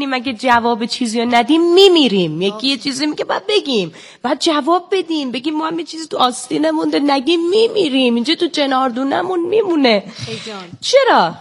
اگه جواب چیزی رو ندیم میمیریم. یکی یه چیزی میگه بعد بگیم، بعد جواب بدیم، بگیم ما هم یه چیزی تو آستینه مونده نگیم میمیریم. اینجا تو جناردونمون میمونه. چرا؟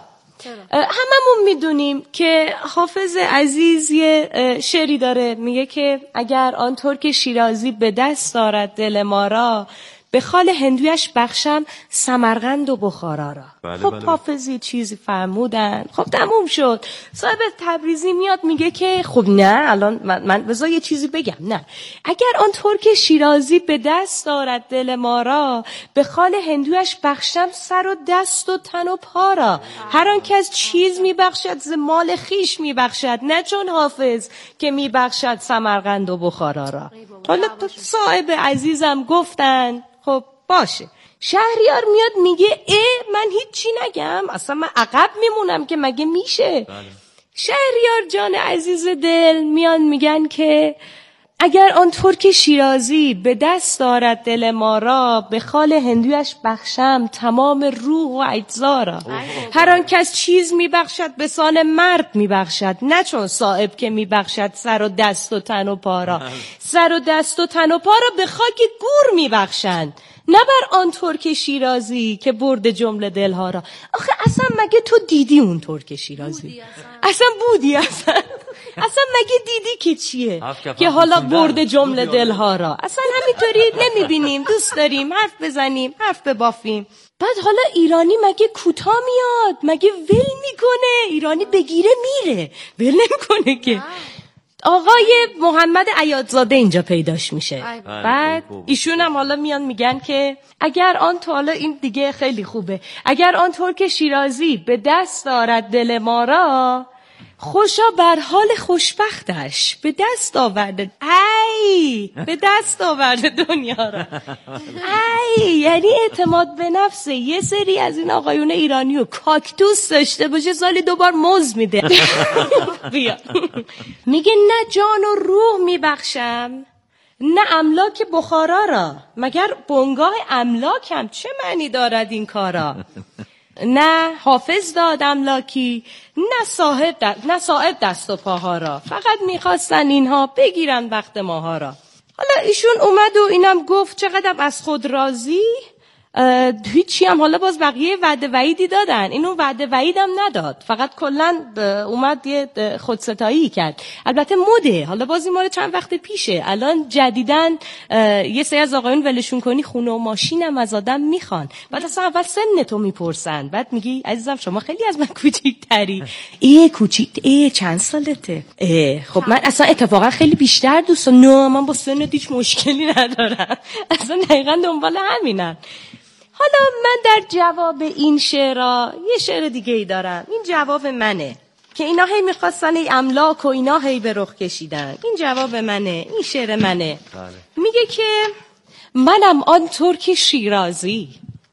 هممون میدونیم که حافظ عزیز یه شعری داره میگه که اگر آن ترک شیرازی به دست دارد دل ما را، به خال هندویش بخشم سمرقند و بخارا را. خب حافظی چیزی فرمودن، خب تموم شد. صاحب تبریزی میاد میگه که خب نه الان من بذار یه چیزی بگم. نه، اگر آن ترک شیرازی به دست دارد دل ما را، به خال هندویش بخشم سر و دست و تن و پا را. هر آن کس چیز میبخشد ز مال خیش میبخشد، نه چون حافظ که میبخشد سمرقند و بخارا را. حالا صاحب عزیزم گفتن خب باشه. شهریار میاد میگه من هیچی نگم، اصلا من عقب میمونم که مگه میشه؟ شهریار جان عزیز دل میان میگن که اگر آن ترک شیرازی به دست دارد دل ما را، به خال هندویش بخشم تمام روح و اجزا را. هر آن کس چیز میبخشد به سان مرد میبخشد، نه چون صاحب که میبخشد سر و دست و تن و پا را. سر و دست و تن و پا را به خاک گور میبخشند، نه بر آن ترک شیرازی که برد جمله دلها را. آخه اصلا مگه تو دیدی اون ترک شیرازی؟ اصلا بودی اصلا مگه دیدی که چیه که حالا برد جمله دلها را؟ اصلا همینطوری نمیبینیم، دوست داریم حرف بزنیم، حرف ببافیم. بعد حالا ایرانی مگه کوتاه میاد؟ مگه ول میکنه؟ ایرانی بگیره میره، ول نمیکنه که. آقای محمد عیادزاده اینجا پیداش میشه. بعد ایشون هم حالا میان میگن که اگر آن حالا این دیگه خیلی خوبه، اگر آن ترک شیرازی به دست دارد دل ما را، خوشا بر حال خوشبختش به دست آورده. به دست آورده دنیا را. یعنی اعتماد به نفسه. یه سری از این آقایون ایرانیو کاکتوس داشته باشه سالی 2 بار موز میده. بیا میگه نه جان و روح میبخشم، نه املاک بخارا را. مگر بنگاه املاک هم چه معنی دارد این کارا؟ نه حافظ داد املاکی، نه صاحب دست و پاها را. فقط میخواستن اینها بگیرن وقت ماها را. حالا ایشون اومد و اینم گفت چقدر از خود راضی، هیچی هم. حالا باز بقیه وعده وعیدی دادن، اینو وعده وعیدم نداد، فقط کلن اومد یه خودستایی کرد. البته مده، حالا باز این ماره چند وقت پیشه. الان جدیدن یه سری از آقایون ولشون کنی خونه و ماشینم از آدم میخوان. بعد اصلا اول سنتو میپرسن، بعد میگی عزیزم شما خیلی از من کوچیک‌تری. کوچیک چند سالته؟ خب من اصلا اتفاقا خیلی بیشتر دوستم. نه من با سنت هیچ مشکلی ندارم، اصلا دقیقاً دنبال همینم. حالا من در جواب این شعرها یه شعر دیگه ای دارم. این جواب منه که اینا هی میخواستن ای املاک و اینا هی به رخ کشیدن. این جواب منه، این شعر منه. میگه که منم آن ترک شیرازی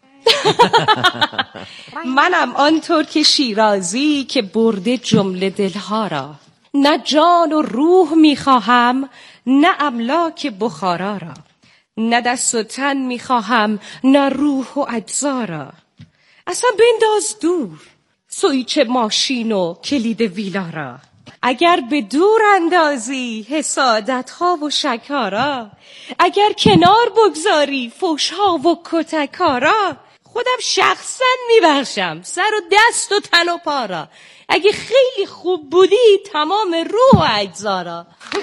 منم آن ترک شیرازی که برده جمله دلها را. نه جان و روح میخواهم، نه املاک بخارا را. نه دست و تن میخواهم، نه روح و اجزا را. اصلا بنداز دور سویچ ماشین و کلید ویلا را. اگر به دور اندازی حسادت ها و شکا را، اگر کنار بگذاری فحش ها و کتک ها را، خودم شخصا میبخشم سر و دست و تن و پا را. اگه خیلی خوب بودی تمام روح و اجزا را.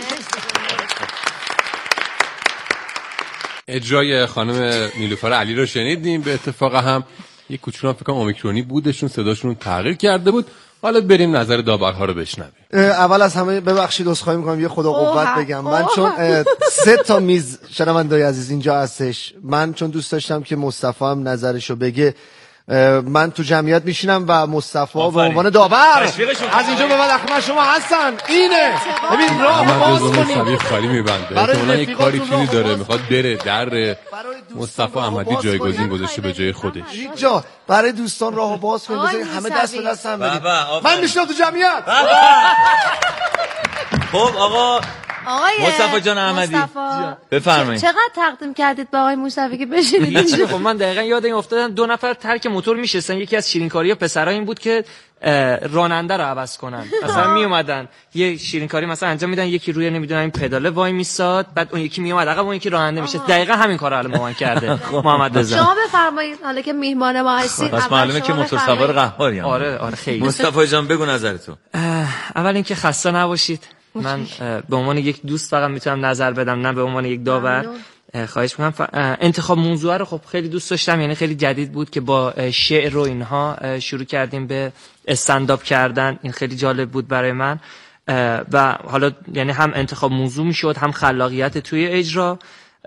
اجرای خانم نیلوفر علی رو شنیدیم. به اتفاق هم یک کوچولو فکر کنم اومیکرونی بودشون، صداشون تغییر کرده بود. حالا بریم نظر داورها رو بشنویم. اول از همه ببخشید عذرخواهی می‌کنم، یه خدا قوت بگم. من چون 3 تا میز شنونده‌ی عزیز اینجا هستش، من چون دوست داشتم که مصطفی هم نظرشو بگه، من تو جمعیت میشینم و مصطفی به عنوان داور از اینجا به بعد من شما هستن. اینه ببین راه باز کنید. خالی میبنده احتمالاً یک کاری چیزی داره میخواد بره در مصطفی احمدی جایگزین گذاشته به جای خودش. یک جا برای دوستان راه باز کنید، بذارید همه دست به دست هم بدید. من میشینم تو جمعیت. خب آقا مصطفی جان احمدی بفرمایید. چقدر تقدیم کردید به آقای موسوی که بشینید؟ خب من دقیقاً یاد این افتادم 2 نفر ترک موتور میشستن، یکی از شیرینکاری‌ها پسرا این بود که راننده رو عوض کنن. مثلا می اومدن یه شیرینکاری مثلا انجام میدن، یکی روی نمیدونم این پداله وای میساد، بعد اون یکی می اومد عقب، اون یکی راننده میشه. دقیقاً همین کارو الان ما کرده محمد رضا. شما بفرمایید حالا که میهمان ما هستید. پس معلومه که موتور سوار قهاری. آره خیلی. مصطفی جان بگو نظرتو. اول اینکه خسته نباشید. من به عنوان یک دوست فقط میتونم نظر بدم، نه به عنوان یک داور. خواهش میکنم. انتخاب موضوع رو خب خیلی دوست داشتم، یعنی خیلی جدید بود که با شعر و اینها شروع کردیم به استندآپ کردن. این خیلی جالب بود برای من و حالا یعنی هم انتخاب موضوع میشد، هم خلاقیت توی اجرا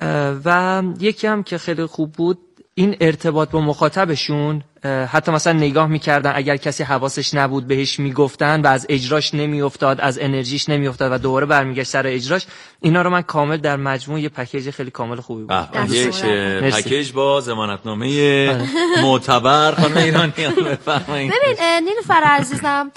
و یکی هم که خیلی خوب بود این ارتباط با مخاطبشون. حتی مثلا نگاه میکردن اگر کسی حواسش نبود بهش میگفتن و از اجراش نمیافتاد، از انرژیش نمیافتاد و دوباره برمیگشت سر اجراش. اینا رو من کامل در مجموع یه پکیج خیلی کامل خوبی بود. یک پکیج با ضمانتنامه معتبر خانم ایرانیان. بفرمایید. ببین نیلوفر عزیزم،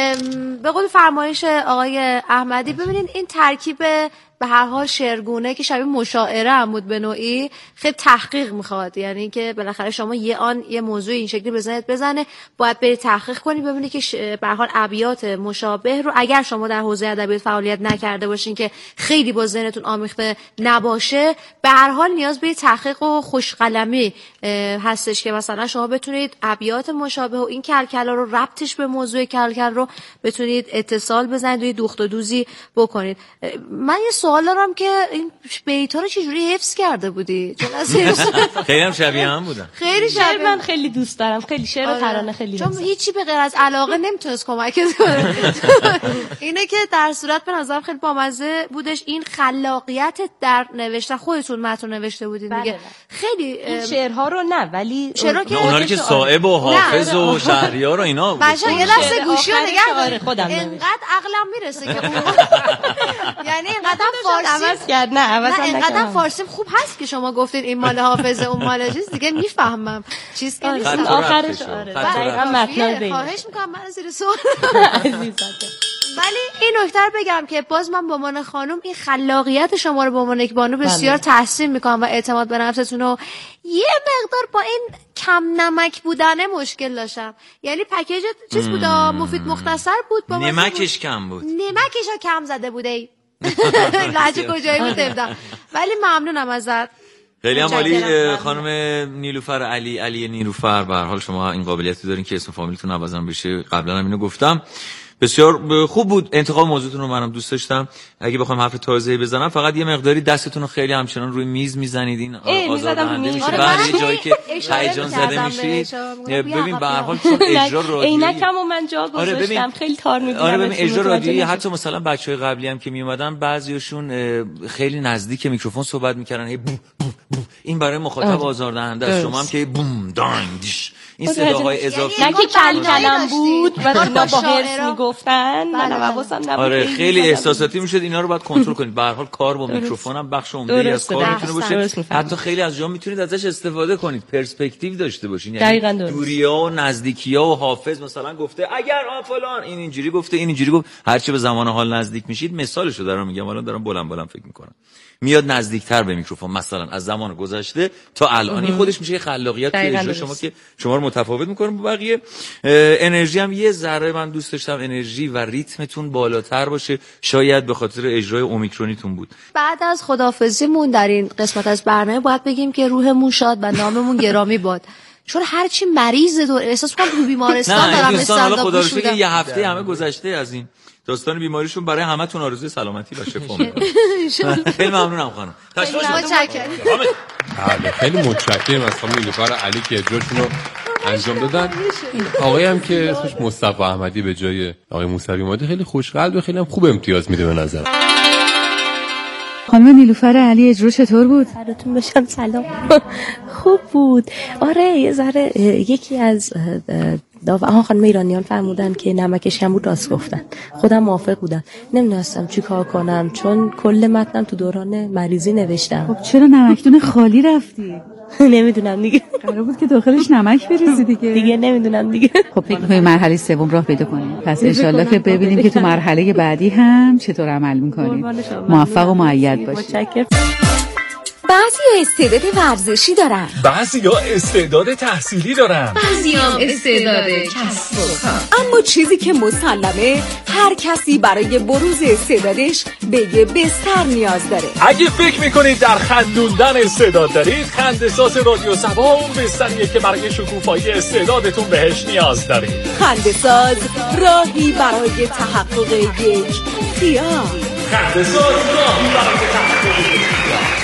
به قول فرمایش آقای احمدی، ببینید این ترکیب به هر حال شعرگونه که شبیه مشاعره هم بود به نوعی، خیلی تحقیق میخواد. یعنی که بالاخره شما یه موضوع این شکلی بزنه باید بری تحقیق کنی ببینی که به هر حال ابیات مشابه رو اگر شما در حوزه ادبیات فعالیت نکرده باشین که خیلی با ذهنتون آمیخته نباشه، به هر حال نیاز به تحقیق و خوشقلمی هستش که مثلا شما بتونید ابیات مشابه و این کلکلا رو ربطش به موضوع کلکل رو بتونید اتصال بزنید و یه دوخت و دوزی بکنید. من یه سوال دارم که این بیت‌ها رو چجوری حفظ کرده بودی؟ خیلی هم شبیه هم بودن. خیلی شبیه. من خیلی دوست دارم، خیلی شعر و ترانه خیلی چون هیچی به غیر از علاقه نمیتونست کمک کنه. اینه که در صورت به نظرم خیلی بامزه بودش این خلاقیت در نوشتن. خودتون متن نوشته بودین دیگه. خیلی شعرها رو نه، ولی شعرها که اونایی که صائب و حافظ و شهریار و اینا بود. بچا یه لحظه گوشی رو نگه دار. اینقدر عقلم میرسه که یعنی اینقدر فارسی عوض کرد. نه عوض نه اینقدر فارسیم خوب هست که شما گفتین این مال حافظه اون مال چیز دیگه میفهمم چیز که نیست. آخرش دقیقاً مطلب بین. خواهش میکنم من زیر سوال. ولی این نکته رو بگم که باز من به عنوان خانم این خلاقیت شما رو به عنوان یک بانو بسیار تحسین میکنم و اعتماد به نفستون رو یه مقدار با این کم نمک بودن مشکل داشتم. یعنی پکیج چیز بود مفید مختصر بود، با نمکش کم بود. نمکش ها کم زده بوده. لحجه کجایی بود نمیدونم، ولی ممنونم ازت. خیلی هم عالی. خانم نیلوفر علی نیلوفر، به هر حال شما این قابلیتی دارین که اسم فامیلتون عوضم بشه. قبلا هم اینو گفتم. بسیار خوب بود انتخاب موضوعتون رو، منم دوست داشتم. اگه بخوام حرف تازه‌ای بزنم، فقط یه مقداری دستتون رو خیلی همچنان روی میز میزنیدین، آزاردهنده میشه. بعضی جایی که هیجان زده میشید ببین به هر حال چون اجرا رادیویی عینکمو من جا گذاشتم خیلی تار می‌دیدم. آره ببین اجرا رادیویی حتی مثلا بچهای قبلی هم که می اومدن بعضیاشون خیلی نزدیک میکروفون صحبت میکردن، هی بو بو بو. این برای مخاطب آزاردهنده است. شما هم که بوم داین دیش این صداهای اضافی نه که کلکلم بود و اینا با حرف میگفتن، من حواسم نبود. آره خیلی احساساتی میشد. اینا رو باید کنترل کنید. به هر حال کار با میکروفون هم بخش عمده‌ای از کار میتونه باشه. حتی خیلی از جا میتونید ازش استفاده کنید، پرسپکتیو داشته باشین. یعنی دوریا و نزدیکی‌ها و حافظ مثلا گفته اگر فلان این اینجوری گفته این اینجوری گفت، هرچی به زمان حال نزدیک میشید، مثالشو دارم میگم، الان دارم بلند فکر میکنم، میاد نزدیکتر به میکروفون مثلا از زمان گذشته تا الان. این خودش میشه خلاقیت توی اجرا شما که شما رو متفاوت میکنه با بقیه. انرژی هم یه ذره من دوست داشتم انرژی و ریتمتون بالاتر باشه، شاید به خاطر اجرای اومیکرونیتون بود. بعد از خداحافظیمون در این قسمت از برنامه باید بگیم که روحمون شاد و ناممون گرامی باد، چون هرچی مریض دور احساس کنم تو بیمارستان دارم استندآپ خدا رو شکر یه هفته همه گذشته از این داستان بیماریشون، برای همتون آرزوی سلامتی و شفا می‌کنم. خیلی ممنونم خانم. خیلی متشکرم از خانم نیلوفر علی که اجراشون رو انجام دادن. آقایی هم که اسمش مصطفی احمدی به جای آقای موسوی اومده، خیلی خوشقلب و خیلی هم خوب امتیاز میده به نظر. خانم نیلوفر علی اجرا چطور بود؟ سلامتون باشم. سلام. خوب بود. آره یه ذره یکی از آها خانم ایرانیان فرمودن که نمکش کم بود، راست گفتن. خودم موافق بودم. نمیدونستم چی کار کنم چون کل متنم تو دوران مریضی نوشتم. خب چرا نمکدون خالی رفتی؟ نمیدونم دیگه. قرار بود که داخلش نمک بریزی دیگه. نمیدونم دیگه. خب فکر می‌کنی مرحله سوم راه پیدا کنیم. پس ان شاءالله که ببینیم که تو مرحله بعدی هم چطور عمل می‌کنیم. موفق و مؤید باشی. متشکرم. بعضیا استعداد ورزشی دارن، بعضیا استعداد تحصیلی دارن، بعضیا استعداد کسب و کار. اما چیزی که مسلمه هر کسی برای بروز استعدادش به یه بستر نیاز داره. اگه فکر میکنید در خندوندن استعداد دارید، خنده‌ساز رادیو صبا اون بستریه که برای شکوفایی استعدادتون بهش نیاز دارید. خنده‌ساز راهی برای تحقق یک خیال. خنده‌ساز راهی برای تحقق یک خیال.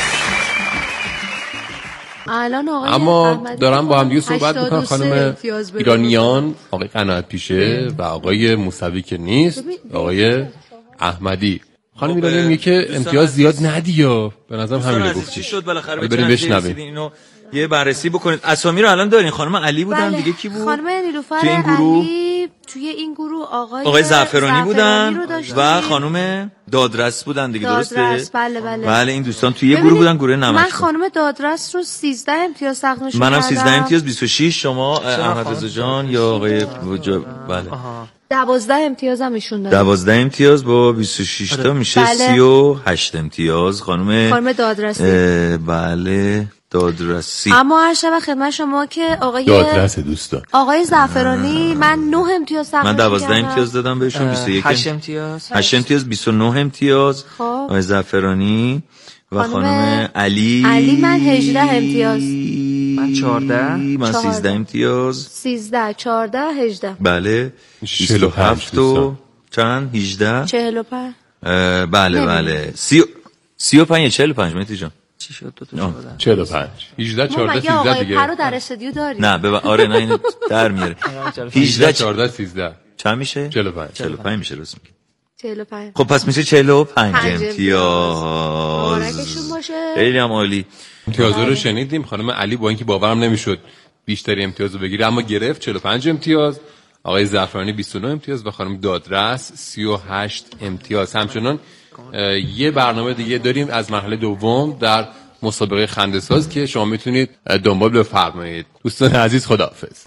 اما دارم با هم دیگه صحبت میکنم خانم ایرانیان، آقای قناعت پیشه و آقای موسوی که نیست، آقای احمدی. خانم ایرانیان میگه که امتیاز زیاد ندی یا به نظرم همین گفت. چی شد بالاخره بریم بشنویم اینو یه بررسی بکنید. اسامی رو الان دارین. خانم علی بودن، دیگه کی بود؟ خانم نیلوفر توی این گروه علی، توی این گروه آقای زعفرانی بودن و خانم دادرس بودن دیگه، درسته؟ بله این دوستان توی یه گروه بودن، گروه نمک. من خانم دادرس رو 13 امتیاز تقدیم کردم. منم 13 امتیاز 26. شما احمد رضا جان یا آقای بله 12 امتیازم ایشون داره. 12 امتیاز با 26 تا میشه 38 امتیاز خانم دادرسی. بله دادرسی. اما هر شب خدمت شما که آقای دادرس دوستان، آقای زعفرانی من 9 امتیاز تقدیم کردم. من 12 امتیاز دادم بهشون. 21 8 امتیاز 29 امتیاز آقای زعفرانی و خانم علی من 18 امتیاز. من 14. من 13 امتیاز. 13 14 18. بله 47 و چند 18 45. بله 35 45 مهدی جان. چی شد دو تا 45 18 14 13 دیگه. پرو در استودیو داریم. نه آره نه اینو در میاره. 18 14 13 چند میشه؟ 45 میشه راست میگی. 45. خب پس میشه 45 امتیاز. مبارکشون باشه. خیلی هم عالی. امتیازا رو شنیدیم. خانم علی با اینکه باورم نمیشد بیشتری امتیاز رو بگیره اما گرفت 45 امتیاز. آقای زعفرانی 29 امتیاز و خانم دادرس 38 امتیاز. همچنان یه برنامه دیگه داریم از مرحله دوم در مسابقه خنده‌ساز که شما میتونید دنبال بفرمایید. دوستان عزیز خداحافظ.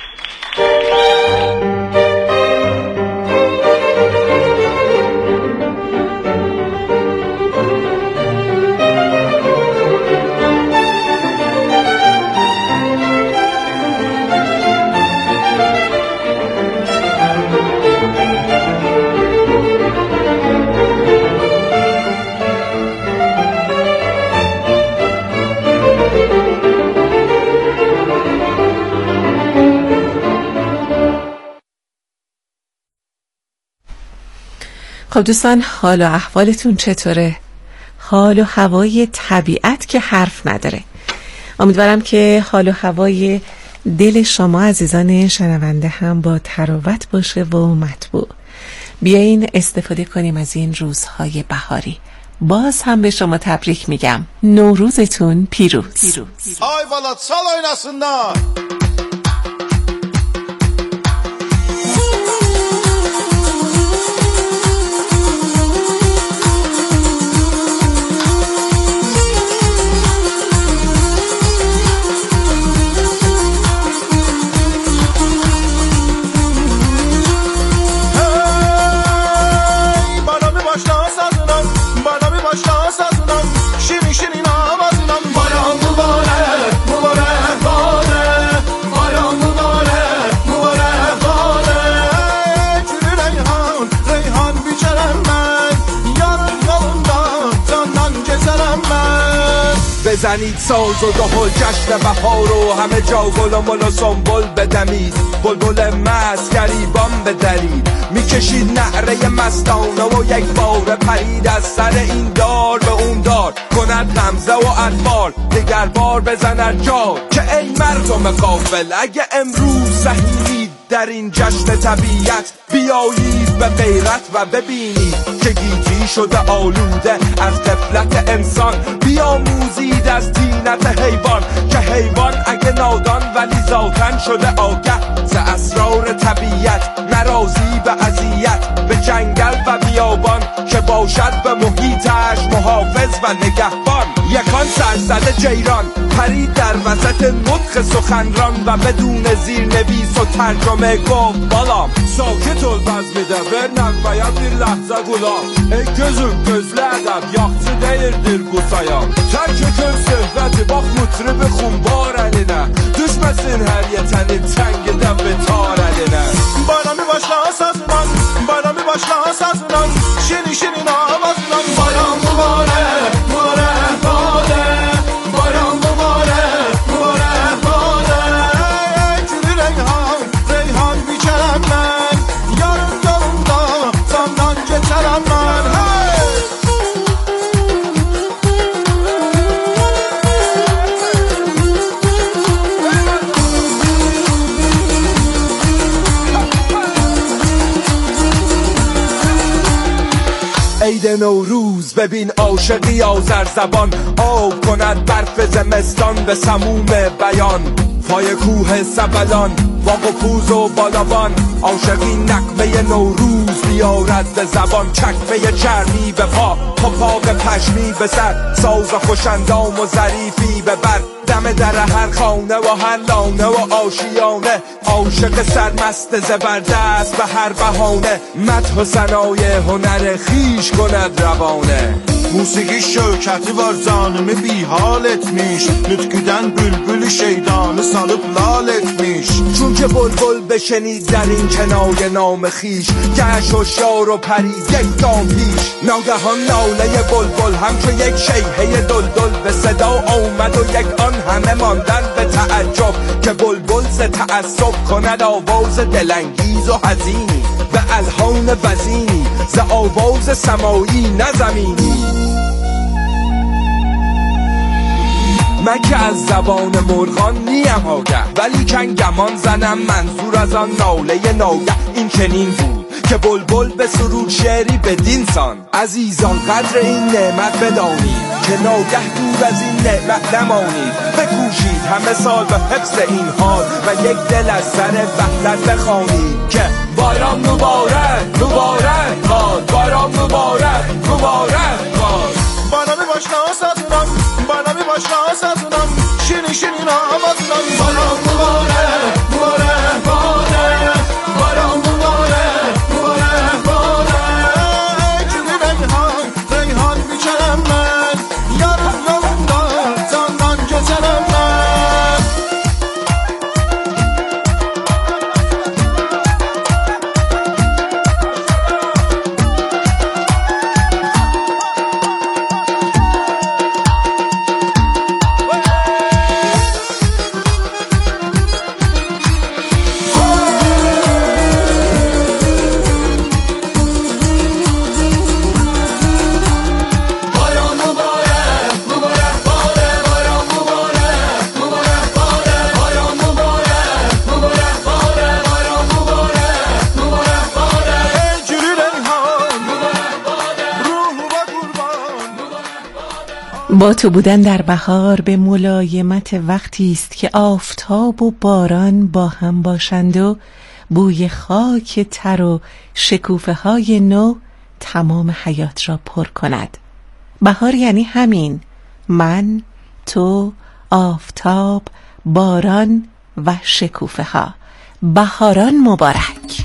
خب دوستان، حال و احوالتون چطوره؟ حال و هوای طبیعت که حرف نداره. امیدوارم که حال و هوای دل شما عزیزان شنونده هم با تراوت باشه و مطبوع. بیاین استفاده کنیم از این روزهای بهاری. باز هم به شما تبریک میگم. نوروزتون پیروز. آی بالا سال oynasınlar. بزنید ساز و دهل جشن بهار و همه جا گل و مل و سنبل بدمید، بلبل مست گریبان بدرید، میکشید نعره مستانه و یک بار پرید از سر این دار به اون دار. کند غمزه و اطفال دیگر بار بزند جا که ای مردم غافل اگه امروز سهیلید در این جشن طبیعت بیایید به غیرت و ببینید که گیجی شده آلوده از غفلت انسان بیاموزید از طینت حیوان که حیوان اگه نادان ولی ذاتن شده آگه ز اسرار طبیعت نرازی به اذیت به جنگل و بیابان که باشد به محیطش محافظ و نگهبان یکان سرزده جیران پرید در وسط نطق سخنران و بدون زیرنویس و ترجمه gov balam Sakit ol bəzmidə verməm və ya bir ləhzə qulaq Ey gözüm gözlə ədəb yaxçı deyirdir qusayam Tərk etən söhbəti bax mutribi xumbar əlinə Düşməsin hər yetənin çəngidə betar əlinə Bayrami başla sazınan, bayrami başla sazınan Şirin şirin avazınan Bayram mübarək, mübarək badə Bayram mübarək, mübarək badə Gülü reyhan, reyhan biçərəm mən Yarın yolunda candan geçərəm mən عید نوروز ببین عاشقی آذر زبان آب کند برف زمستان به سموم بیان پای کوه سبلان با قپوز و بالابان عاشقی نغمه نوروز بیارد به زبان چکمه چرمی به پا پاک پشمی به سر ساز خوشندام و ظریفی به بر دم در هر خانه و هر لانه و آشیانه عاشق سرمست زبردست به هر بهانه مدح و ثنای هنر خیش کند روانه موسیقی şökəti var canımı bir hal etmiş Nütküdən bülbül şeydanı salıp lal etmiş چون که بلبل بشنید در این کنایه نام خیش گشت و شار و پرید یک گام پیش ناگهان ناله بلبل همچون یک شیهه دلدل به صدا آمد و یک آن همه ماندن به تعجب که بلبل ز تعصب کند آواز دلانگیز و حزینی به الحان وزینی ز آواز سمایی نه زمینی من که از زبان مرغان نیم آگه ولی کن گمان زنم منظور از آن ناله ناگه این چنین بود که بلبل به سرود شعری بدین سان عزیزان قدر این نعمت بدانید که ناگه دور از این نعمت نمانید بکوشید همه سال به حفظ این حال و یک دل از سر وحدت بخوانید که بایرام مبارک مبارک باد بایرام مبارک مبارک باد بایرامی başla sazınan بایرامی başla sazınan şirin şirin avazınan بایرام مبارک مبارک باده بایرام مبارک مبارک باده گülü reyhan reyhan biçərəm mən yarın yolunda candan keçərəm mən با تو بودن در بهار به ملایمت وقتی است که آفتاب و باران با هم باشند و بوی خاک تر و شکوفه های نو تمام حیات را پر کند. بهار یعنی همین، من، تو، آفتاب، باران و شکوفه ها. بهاران مبارک.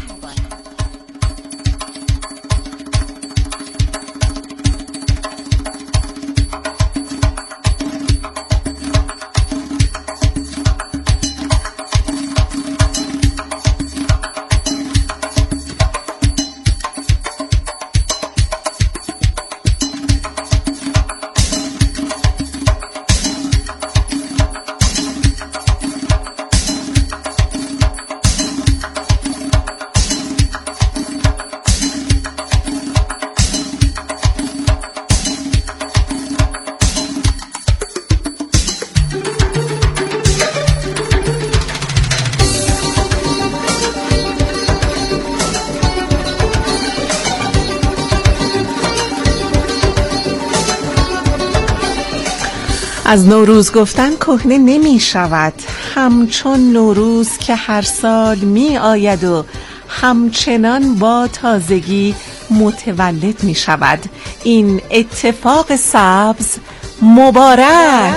از نوروز گفتن کهنه نمی شود، همچون نوروز که هر سال می آید و همچنان با تازگی متولد می شود. این اتفاق سبز مبارک.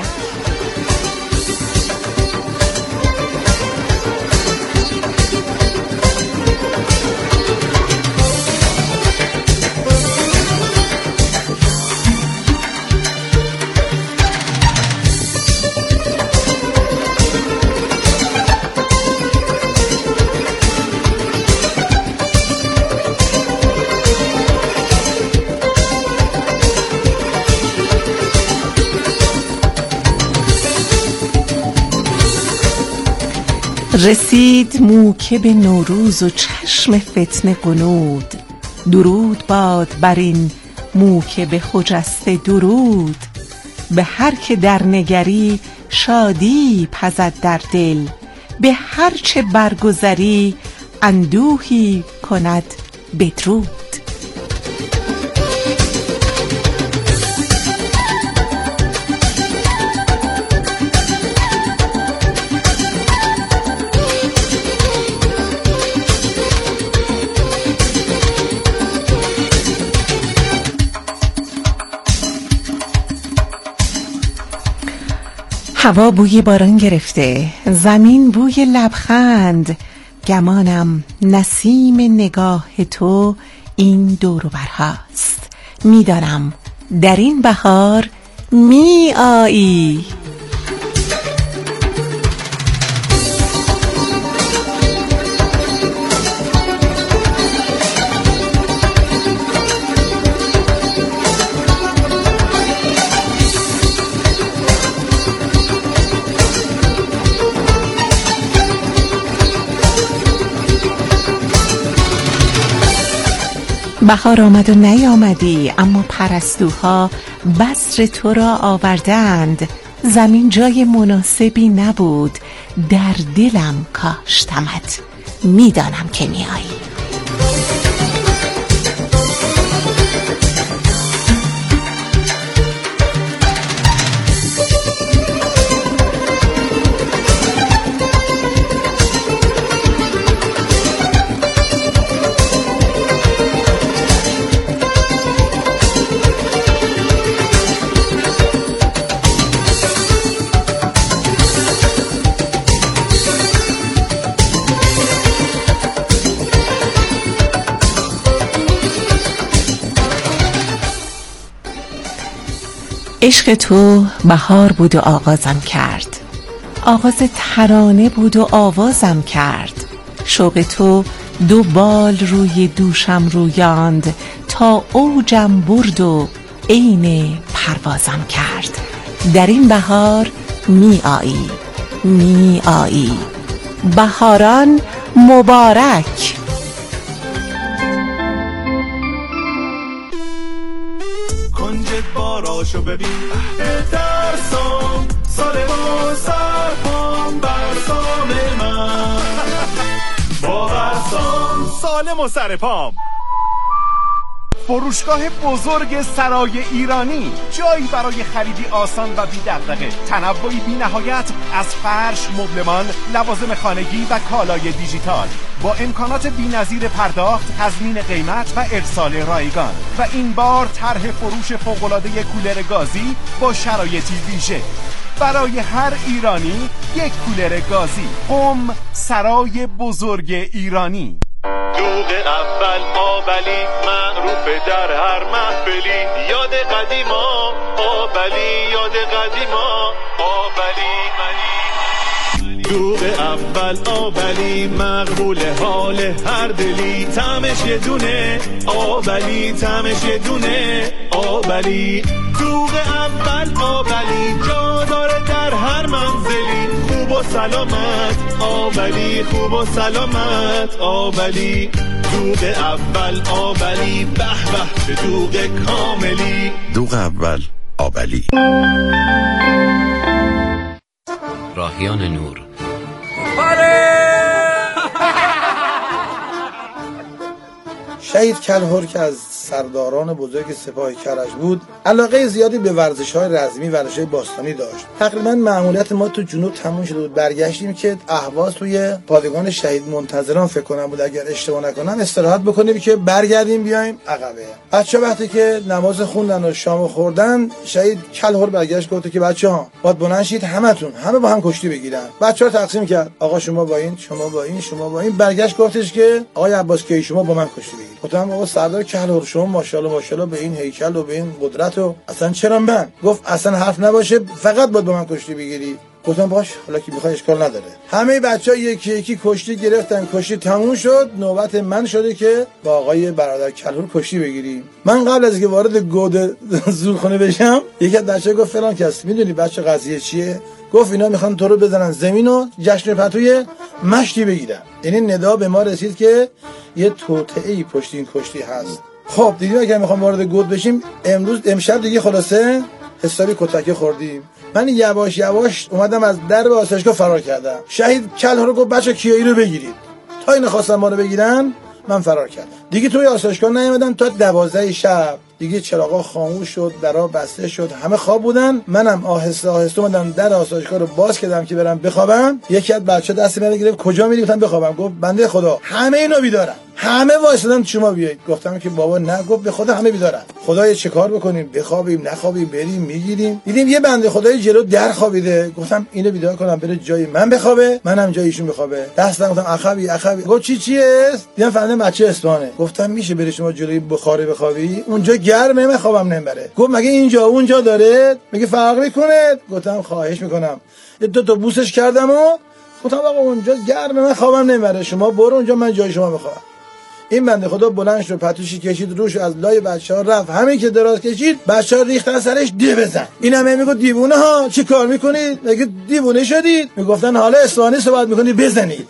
رسید موکب نوروز و چشم فتنه غنود، درود باد بر این موکب خجسته درود. به هر که در نگری شادی پزد در دل، به هر چه برگذری اندوهی کند بدرود. هوا بوی باران گرفته، زمین بوی لبخند، گمانم نسیم نگاه تو این دور و برهاست. میدانم در این بهار می آیی. بهار آمد و نیامدی، اما پرستوها بذر تو را آوردند. زمین جای مناسبی نبود، در دلم کاشتمت، میدانم که میایی. عشق تو بهار بود و آغازم کرد، آغاز ترانه بود و آوازم کرد. شوق تو دو بال روی دوشم رویاند، تا اوجم برد و عین پروازم کرد. در این بهار می آیی، می آیی. بهاران مبارک. باراشو ببین ترسام، سال ما سرپام برسام من، با برسام سالم و سرپام. فروشگاه بزرگ سرای ایرانی، جایی برای خریدی آسان و بی دغدغه، تنوعی بی نهایت از فرش، مبلمان، لوازم خانگی و کالای دیجیتال، با امکانات بی‌نظیر پرداخت، تضمین قیمت و ارسال رایگان. و این بار طرح فروش فوق‌العاده کولر گازی با شرایطی ویژه برای هر ایرانی، یک کولر گازی. قم سرای بزرگ ایرانی. دوغ اول آبلی معروف در هر محفلی، یاد قدیما آبلی، یاد قدیما آبلی. دوغ اول آبلی مقبول حال هر دلی، طعمش یه دونه آبلی، طعمش یه دونه آبلی. دوغ اول آبلی جا داره در هر منزلی، خوب و سلامت آبلی، خوب و سلامت آبلی. دوغ اول آبلی، به به به دوغ کاملی. دوغ اول آبلی. راهیان نور. شهید کلهر که از سرداران بزرگ سپاه کرج بود، علاقه زیادی به ورزش‌های رزمی، ورزش‌های باستانی داشت. تقریبا مأموریت ما تو جنوب تموم شده بود، برگشتیم که اهواز توی پادگان شهید منتظران فکر کنم بود اگر اشتباه نکنم، استراحت بکنیم که برگردیم بیایم عقبه. بچه‌ها وقتی که نماز خوندن و شام خوردن، شهید کلهر برگشت گفت که بچه‌ها باید بلند شید، همه با هم کشتی بگیرن. بچه‌ها تقسیم کرد، آقا شما با این، شما با این، شما با این. برگشت گفتش که آقای عباس کی شما با من کشتی بگیرید. گفتم آقا سردار کلهر شما ماشاءالله به این هیکل و به این قدرت و اصلا چرا من؟ گفت اصلا حرف نباشه، فقط باید با من کشتی بگیری. گفتم باش، حالا که میخوای اشکال نداره. همه بچه‌ها یکی یکی کشتی گرفتن، کشتی تموم شد، نوبت من شده که با آقای برادر کلهر کشتی بگیریم. من قبل از اینکه وارد گود زورخانه بشم، یکی از بچه‌ها گفت فلان کس، میدونی بچه قضیه چیه؟ گفت اینا میخوان تو رو بزنن زمین و جشن پتوی مشتی بگیرن. یعنی ندا به ما رسید که یه توطئه‌ای پشت این کشتی هست. خب دیدیم اگه میخوام وارد گود بشیم، امشب دیگه خلاصه حسابی کتک خوردیم. من یواش یواش اومدم از درب آسایشگاه فرار کردم. شهید کلهر گفت بچا کیایی رو بگیرید. تا اینا خواستن ما رو بگیرن، من فرار کردم. دیگه توی آسایشگاه نیومدم تا 12 شب. دیگه چراغا خاموش شد، درا بسته شد، همه خواب بودن. منم آهسته آهسته اومدم در آسایشگاه رو باز کردم که برم بخوابم. یکی از بچه‌ها دست من گرفت، کجا میری؟ گفتم بخوابم. گفت بنده خدا همه اینا بیدارن، همه وایسادن شما بیایید. گفتم که بابا نه. گفت به خدا همه بیدارن. خدایا چه کار بکنیم؟ بخوابیم نخوابیم، بریم میگیریم. دیدیم یه بنده خدای جلو در خوابیده. گفتم اینو بیدار کنم بره جای من بخوابه، منم جای ایشون بخوابه. دستم گفتم عقبی. گفت چیه؟ دیدم فهمیدم بچه اصفهانه. گفتم میشه بری شما جلوی بخاری بخوابی؟ اونجا گرمه، من خوابم نمیبره. گفت مگه اینجا اونجا داره؟ میگه فرق میکنه؟ گفتم خواهش میکنم. دو تا بوسش کردم و گفتم آقا اونجا گرمه، من خوابم نمیبره، شما برو اونجا، من جای شما بخوابم. این بنده خدا بلند شد، پتوشی کشید روش، از لای بچه‌ها رفت. همین که دراز کشید، بچه‌ها ریختن سرش ده بزن. اینم میگه دیوونه ها، چی کار میکنید؟ میگه دیوونه شدید؟ میگفتن حالا اصفهانی صحبت میکنید، بزنید.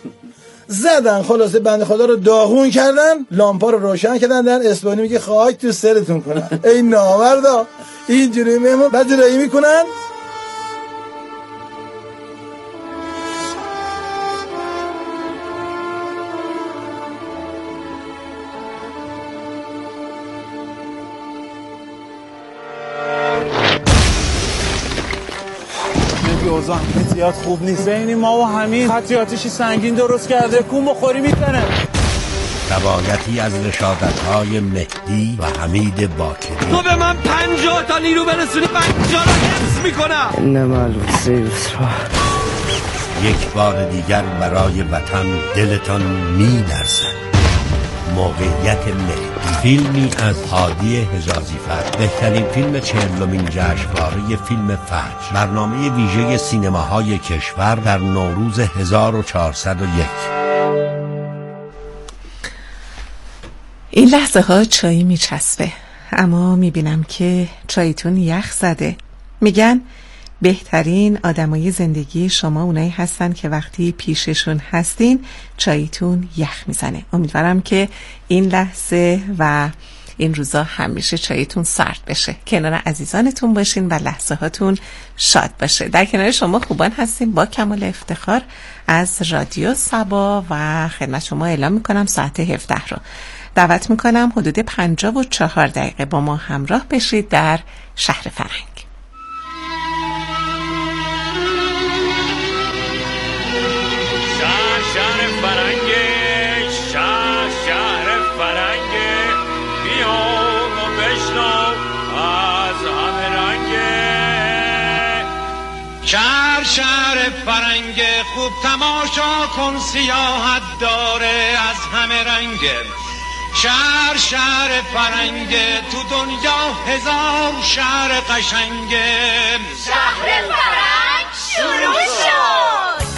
زدن، خلاصه بنده خدا رو داغون کردن، لامپا رو روشن کردن. در اصفهانی میگه خاک تو سرتون کنن. ای نامردا، اینجوری میمون بدرایی میکنن. اوضاع زیاد خوب نیست. بین ما و حمید خطی آتیشی سنگین درست کرده، کون بخوری میکنه. روایتی از رشادت‌های مهدی و حمید باکری. تو به من 50 تا نیرو برسونی، 50 رو حفظ میکنم. نمالو سیوسرا. یک بار دیگر برای وطن دلتان می‌لرزد. موقعیت مهدی، فیلمی از هادی حجازیفر، بهترین فیلم 40مین جشنواره فیلم فجر، برنامه ویژه سینماهای کشور در نوروز 1401. این لحظه ها چایی میچسبه، اما میبینم که چایتون یخ زده. میگن بهترین آدمای زندگی شما اونایی هستن که وقتی پیششون هستین چایتون یخ میزنه. امیدوارم که این لحظه و این روزا همیشه چایتون سرد بشه، کنار عزیزانتون باشین و لحظه هاتون شاد باشه. در کنار شما خوبان هستیم با کمال افتخار از رادیو صبا و خدمت شما اعلام میکنم ساعت 17 رو. دعوت میکنم حدود 54 دقیقه با ما همراه بشید در شهر فرنگ. شهر فرنگ خوب تماشا کن، سیاحت داره از همه رنگ. شهر فرنگ تو دنیا هزار شهر قشنگ. شهر فرنگ شروع شد.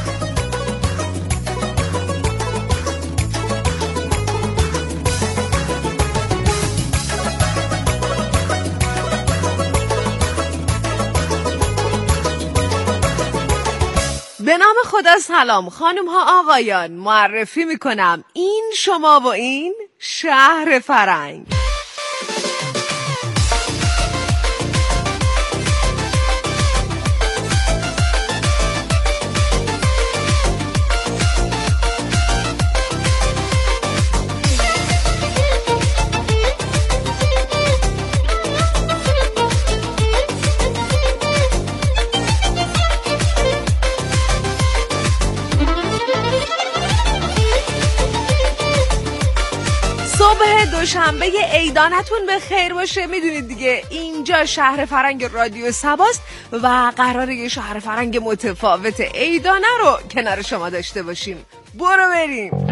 به نام خدا سلام خانم ها آقایان، معرفی میکنم این شما و این شهر فرنگ. دوشنبه عیدانتون به خیر باشه. میدونید دیگه اینجا شهر فرنگ رادیو سباست و قراره یه شهر فرنگ متفاوت عیدانه رو کنار شما داشته باشیم. برو بریم.